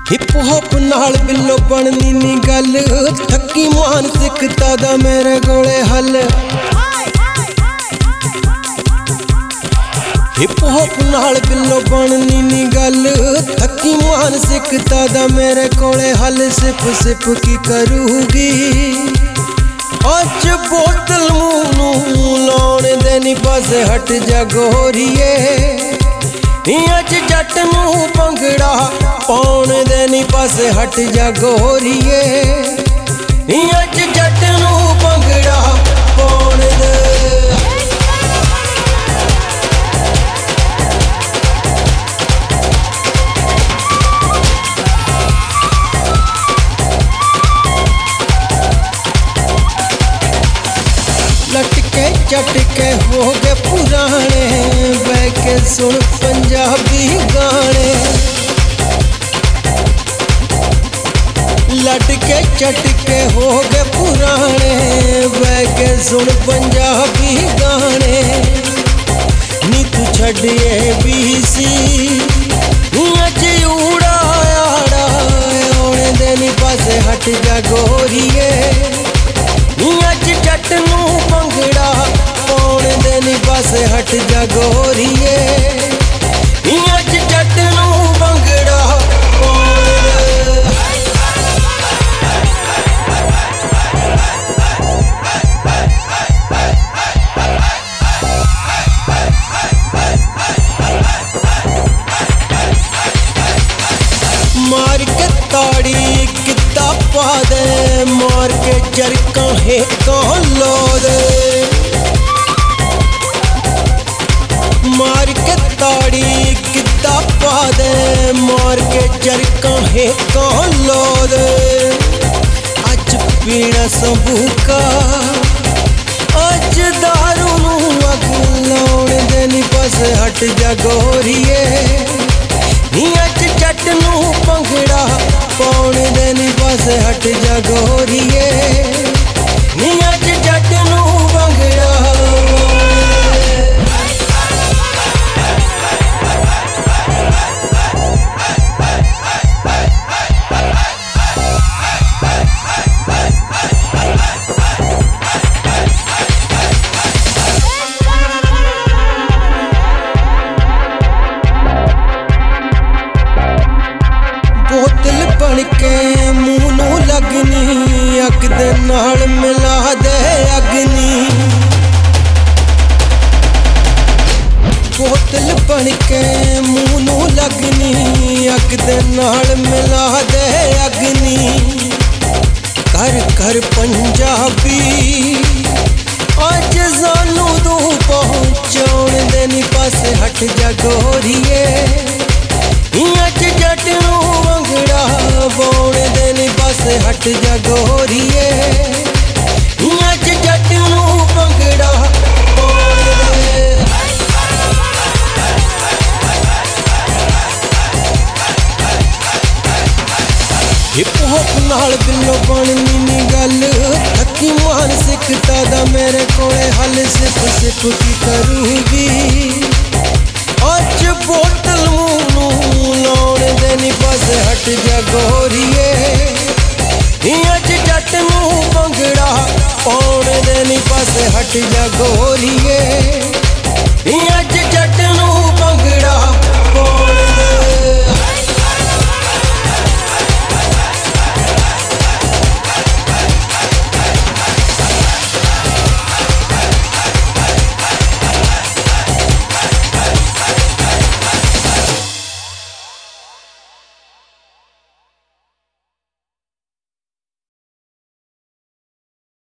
Hip hop नाल बिल्लो बननी नी गल, थकी मानसिकता दा मेरे कोले हल। हिप हॉप नाल बिल्लो बननी नी गल, थकी मानसिकता दा मेरे कोले हल। सिप सिप की करूगी अज बोतल मुंह नूं लाउण दे नी पासे हट जा गोरीए। अज जट नूं भंगड़ा पाउण दे नी पासे हट जा गोरीए। अज जट नूं भंगड़ा पाउण दे। लटके चटके हो गए पुराने, बह के सुन पंजाबी गाने। लटके चटके हो गए पुराने, बह के सुन पंजाबी गाने। नी तू छड़िए BC अज उड़ाया आने दे नी पासे हट जा गोरीए। अज जट नूं भंगड़ा पाउण दे नी पासे हट जा गोरीए। अज जट नूं भंगड़ा पाउण दे। मार के ताड़ी किता पा दे, मार के चरका हेकां लो दे। मार के ताड़ी किता पा दे, मार के चरका हेकां लो दे। अज पीना सबूका अज दारू नूं अग लाउण दे नी पासे हट जा गोरीए। अज जट नूं भंगड़ा पाउण दे नी पासे हट जा गोरीए। अज जट नूं भंगड़ा। बोतल बन के मूंह नूं लगनी, अग दे नाल मिला दे अग्नी। बोतल बन के मूंह नूं लगनी, अग दे नाल मिला दे अग्नि। कर कर पंजाबी अज सानू तू पहुंचाउण दे नी पासे हट जा गोरीए। अज जट नूं भंगड़ा पाउण दे नी पासे हट जा गोरीए। अज जट नूं भंगड़ा पाउण दे। हिप हॉप नाल बिल्लो बननी नी गल, थकी मानसिकता दा मेरे कोले हल। सिप सिप की करूगी अज बोतल मुंह नूं लाउण दे नी पासे हट जा गोरीए। अज जट नूं भंगड़ा पाउण दे नी पासे हट जा गोरीए। अज जट नूं